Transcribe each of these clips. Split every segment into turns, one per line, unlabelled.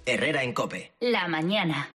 Herrera en COPE.
La mañana.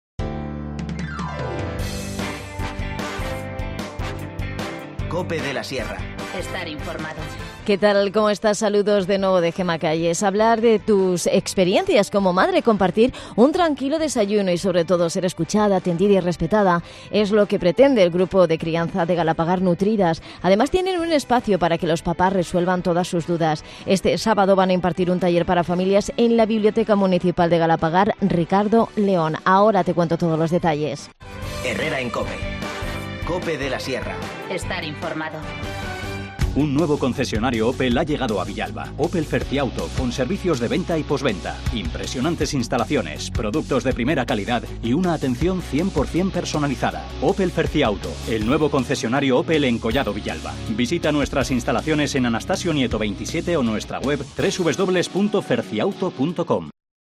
COPE de la Sierra.
Estar informado.
¿Qué tal? ¿Cómo estás? Saludos de nuevo de Gemma Calles. Hablar de tus experiencias como madre, compartir un tranquilo desayuno y sobre todo ser escuchada, atendida y respetada es lo que pretende el grupo de crianza de Galapagar Nutridas. Además tienen un espacio para que los papás resuelvan todas sus dudas. Este sábado van a impartir un taller para familias en la Biblioteca Municipal de Galapagar Ricardo León. Ahora te cuento todos los detalles.
Herrera en COPE. COPE de la Sierra.
Estar informado.
Un nuevo concesionario Opel ha llegado a Villalba. Opel Ferciauto, con servicios de venta y posventa. Impresionantes instalaciones, productos de primera calidad y una atención 100% personalizada. Opel Ferciauto, el nuevo concesionario Opel en Collado Villalba. Visita nuestras instalaciones en Anastasio Nieto 27 o nuestra web www.ferciauto.com.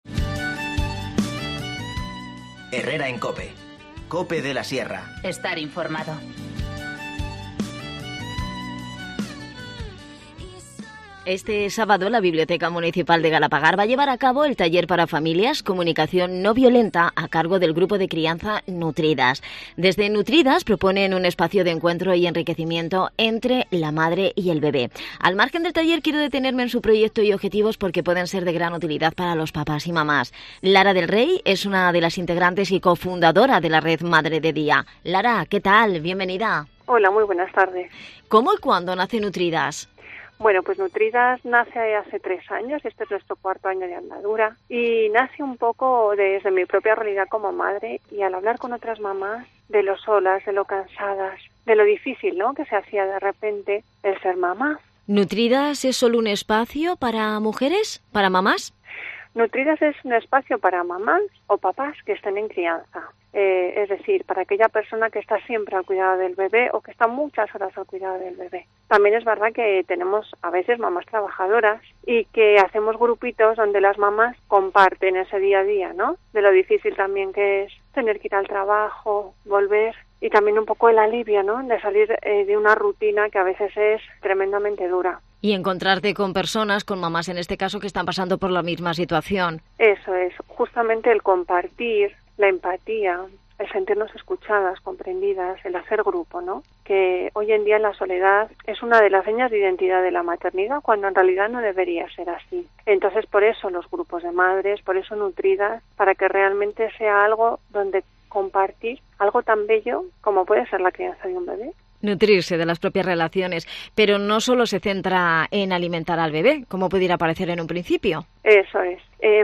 Herrera en COPE. COPE de la Sierra.
Estar informado.
Este sábado la Biblioteca Municipal de Galapagar va a llevar a cabo el taller para familias Comunicación no violenta a cargo del grupo de crianza Nutridas. Desde Nutridas proponen un espacio de encuentro y enriquecimiento entre la madre y el bebé. Al margen del taller quiero detenerme en su proyecto y objetivos porque pueden ser de gran utilidad para los papás y mamás. Lara del Rey es una de las integrantes y cofundadora de la red Madre de Día. Lara, ¿qué tal? Bienvenida.
Hola, muy buenas tardes.
¿Cómo y cuándo nace Nutridas?
Bueno, pues Nutridas nace hace 3 años, este es nuestro 4º año de andadura, y nace un poco desde mi propia realidad como madre y al hablar con otras mamás de lo solas, de lo cansadas, de lo difícil, ¿no?, que se hacía de repente el ser mamá.
¿Nutridas es solo un espacio para mujeres, para mamás?
Nutridas es un espacio para mamás o papás que estén en crianza. Es decir, para aquella persona que está siempre al cuidado del bebé o que está muchas horas al cuidado del bebé. También es verdad que tenemos a veces mamás trabajadoras y que hacemos grupitos donde las mamás comparten ese día a día, ¿no? De lo difícil también que es tener que ir al trabajo, volver y también un poco el alivio, ¿no?, de salir de una rutina que a veces es tremendamente dura.
Y encontrarte con personas, con mamás en este caso, que están pasando por la misma situación.
Eso es, justamente el compartir, la empatía, el sentirnos escuchadas, comprendidas, el hacer grupo, ¿no? Que hoy en día la soledad es una de las señas de identidad de la maternidad, cuando en realidad no debería ser así. Entonces, por eso los grupos de madres, por eso Nutridas, para que realmente sea algo donde compartir algo tan bello como puede ser la crianza de un bebé.
Nutrirse de las propias relaciones, pero no solo se centra en alimentar al bebé, como pudiera parecer en un principio.
Eso es.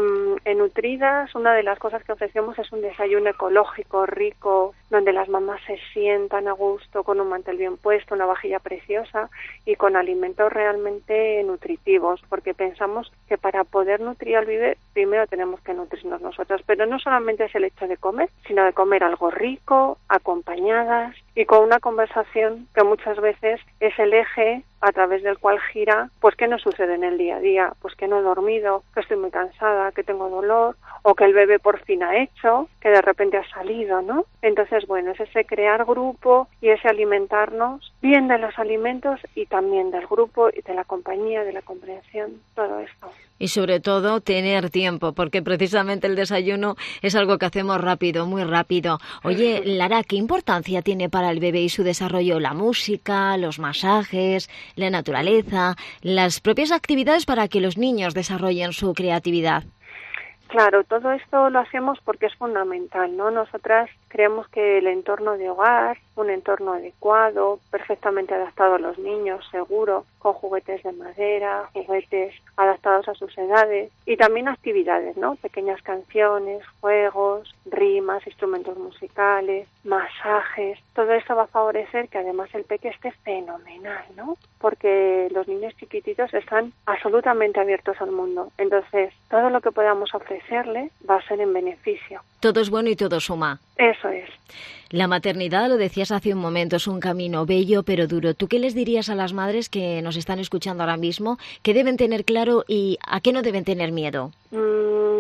En Nutridas, una de las cosas que ofrecemos es un desayuno ecológico, rico, donde las mamás se sientan a gusto, con un mantel bien puesto, una vajilla preciosa y con alimentos realmente nutritivos, porque pensamos que para poder nutrir al bebé, primero tenemos que nutrirnos nosotras, pero no solamente es el hecho de comer, sino de comer algo rico, acompañadas y con una conversación que muchas veces es el eje a través del cual gira, pues qué nos sucede en el día a día, pues que no he dormido, que estoy muy cansada, que tengo dolor, o que el bebé por fin ha hecho, que de repente ha salido, ¿no? Entonces, bueno, es ese crear grupo y ese alimentarnos bien de los alimentos y también del grupo y de la compañía, de la comprensión, todo esto.
Y sobre todo tener tiempo, porque precisamente el desayuno es algo que hacemos rápido, muy rápido. Oye, Lara, ¿qué importancia tiene para el bebé y su desarrollo la música, los masajes, la naturaleza, las propias actividades para que los niños desarrollen su creatividad?
Claro, todo esto lo hacemos porque es fundamental, ¿no? Nosotras creemos que el entorno de hogar, un entorno adecuado, perfectamente adaptado a los niños, seguro, con juguetes de madera, juguetes adaptados a sus edades y también actividades, ¿no? Pequeñas canciones, juegos, rimas, instrumentos musicales, masajes. Todo esto va a favorecer que además el peque esté fenomenal, ¿no? Porque los niños chiquititos están absolutamente abiertos al mundo. Entonces, todo lo que podamos ofrecerle va a ser en beneficio.
Todo es bueno y todo suma.
Eso es.
La maternidad, lo decías hace un momento, es un camino bello pero duro. ¿Tú qué les dirías a las madres que nos están escuchando ahora mismo, que deben tener claro y a qué no deben tener miedo?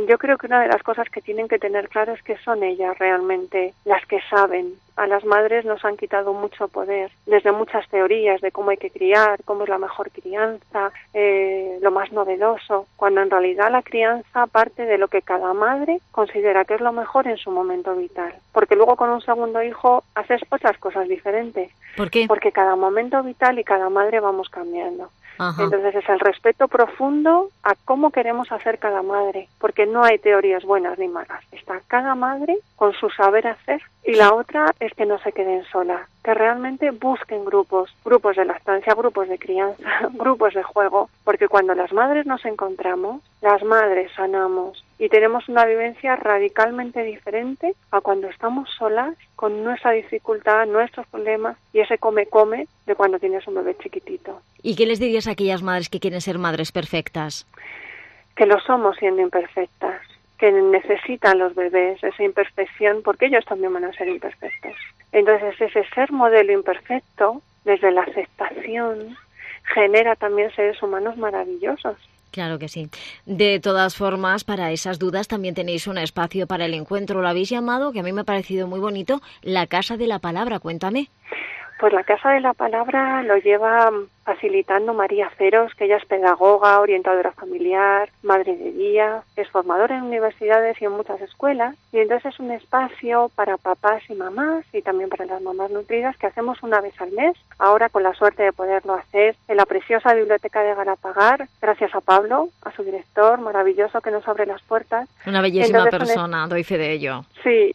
Yo creo que una de las cosas que tienen que tener claro es que son ellas realmente las que saben. A las madres nos han quitado mucho poder, desde muchas teorías de cómo hay que criar, cómo es la mejor crianza, lo más novedoso, cuando en realidad la crianza parte de lo que cada madre considera que es lo mejor en su momento vital. Porque luego con un segundo hijo haces otras cosas diferentes.
¿Por qué?
Porque cada momento vital y cada madre vamos cambiando.
Ajá.
Entonces es el respeto profundo a cómo queremos hacer cada madre, porque no hay teorías buenas ni malas. Está cada madre con su saber hacer, y la otra es que no se queden solas, que realmente busquen grupos de lactancia, grupos de crianza, grupos de juego, porque cuando las madres nos encontramos, las madres sanamos y tenemos una vivencia radicalmente diferente a cuando estamos solas con nuestra dificultad, nuestros problemas y ese come de cuando tienes un bebé chiquitito.
¿Y qué les dirías a aquellas madres que quieren ser madres perfectas?
Que lo somos siendo imperfectas, que necesitan los bebés esa imperfección porque ellos también van a ser imperfectos. Entonces ese ser modelo imperfecto, desde la aceptación, genera también seres humanos maravillosos.
Claro que sí. De todas formas, para esas dudas también tenéis un espacio para el encuentro. Lo habéis llamado, que a mí me ha parecido muy bonito, la Casa de la Palabra. Cuéntame.
Pues la Casa de la Palabra lo lleva facilitando María Ceros, que ella es pedagoga, orientadora familiar, madre de día, es formadora en universidades y en muchas escuelas, y entonces es un espacio para papás y mamás y también para las mamás nutridas que hacemos una vez al mes, ahora con la suerte de poderlo hacer en la preciosa biblioteca de Galapagar, gracias a Pablo, a su director maravilloso que nos abre las puertas.
Una bellísima persona, doy fe de ello.
Sí.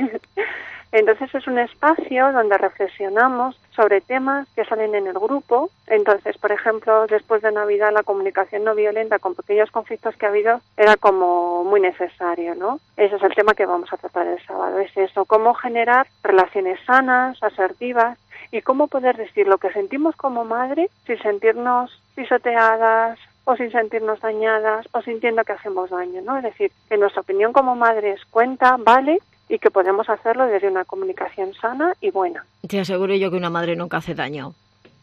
Entonces es un espacio donde reflexionamos sobre temas que salen en el grupo. Entonces, por ejemplo, después de Navidad la comunicación no violenta con pequeños conflictos que ha habido era como muy necesario, ¿no? Ese es el tema que vamos a tratar el sábado, es eso, cómo generar relaciones sanas, asertivas y cómo poder decir lo que sentimos como madre sin sentirnos pisoteadas o sin sentirnos dañadas o sintiendo que hacemos daño, ¿no? Es decir, que nuestra opinión como madres cuenta, vale, y que podemos hacerlo desde una comunicación sana y buena.
Te aseguro yo que una madre nunca hace daño.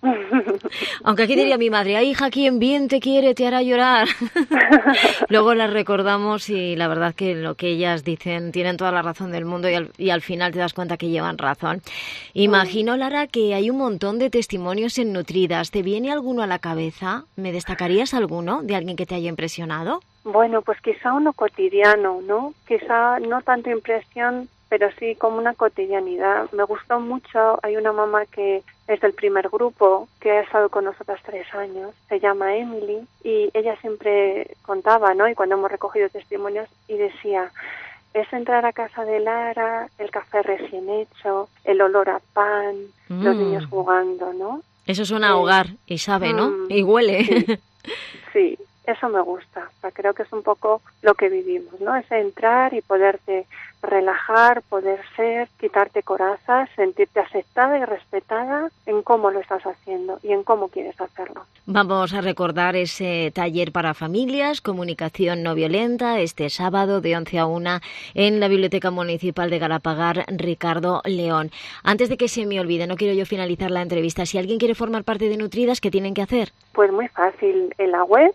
Aunque aquí diría mi madre, ay, hija, quien bien te quiere te hará llorar. Luego las recordamos y la verdad que lo que ellas dicen tienen toda la razón del mundo y al final te das cuenta que llevan razón. Imagino, Lara, que hay un montón de testimonios en Nutridas. ¿Te viene alguno a la cabeza? ¿Me destacarías alguno de alguien que te haya impresionado?
Bueno, pues quizá uno cotidiano, ¿no? Quizá no tanto impresión, pero sí como una cotidianidad. Me gustó mucho, hay una mamá que es del primer grupo, que ha estado con nosotras 3 años, se llama Emily, y ella siempre contaba, ¿no? Y cuando hemos recogido testimonios, y decía, es entrar a casa de Lara, el café recién hecho, el olor a pan, los niños jugando, ¿no?
Eso suena a hogar, y sabe, ¿no? Y huele.
Sí, sí. Eso me gusta, o sea, creo que es un poco lo que vivimos, ¿no? Es entrar y poderte relajar, poder ser, quitarte corazas, sentirte aceptada y respetada en cómo lo estás haciendo y en cómo quieres hacerlo.
Vamos a recordar ese taller para familias, comunicación no violenta, este sábado de 11 a 1 en la Biblioteca Municipal de Galapagar, Ricardo León. Antes de que se me olvide, no quiero yo finalizar la entrevista, si alguien quiere formar parte de Nutridas, ¿qué tienen que hacer?
Pues muy fácil, en la web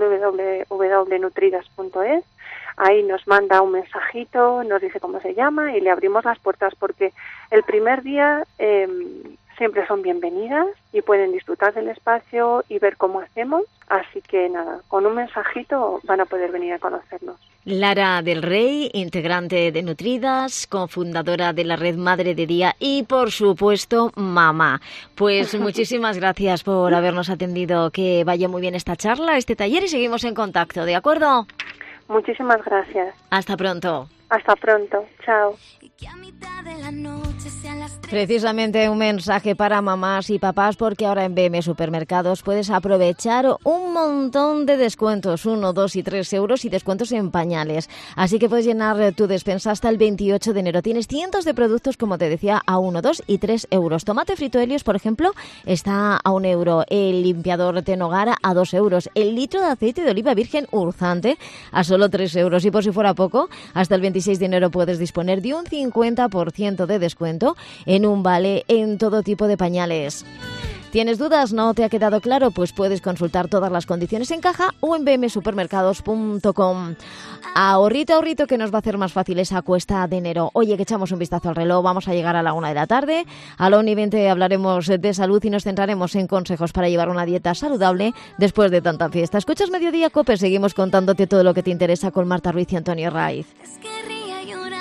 www.nutridas.es, ahí nos manda un mensajito, nos dice cómo se llama y le abrimos las puertas porque el primer día siempre son bienvenidas y pueden disfrutar del espacio y ver cómo hacemos, así que nada, con un mensajito van a poder venir a conocernos.
Lara del Rey, integrante de Nutridas, cofundadora de la red Madre de Día y, por supuesto, mamá. Pues muchísimas gracias por habernos atendido. Que vaya muy bien esta charla, este taller y seguimos en contacto, ¿de acuerdo?
Muchísimas gracias.
Hasta pronto.
Hasta pronto. Chao.
Precisamente un mensaje para mamás y papás porque ahora en BM Supermercados puedes aprovechar un montón de descuentos, 1, 2 y 3 euros y descuentos en pañales. Así que puedes llenar tu despensa hasta el 28 de enero. Tienes cientos de productos, como te decía, a 1, 2 y 3 euros. Tomate frito Helios, por ejemplo, está a 1 euro. El limpiador Tenogara a 2 euros. El litro de aceite de oliva virgen Urzante a solo 3 euros. Y por si fuera poco, hasta el 26 de enero puedes disponer de un 50% de descuento en un vale en todo tipo de pañales. ¿Tienes dudas? ¿No te ha quedado claro? Pues puedes consultar todas las condiciones en caja o en bmsupermercados.com. Ahorrito, ahorrito, que nos va a hacer más fácil esa cuesta de enero. Oye, que echamos un vistazo al reloj, vamos a llegar a la 1 de la tarde. A la 1:20 hablaremos de salud y nos centraremos en consejos para llevar una dieta saludable después de tanta fiesta. Escuchas Mediodía Cope, seguimos contándote todo lo que te interesa con Marta Ruiz y Antonio Raiz.
Querría llorar.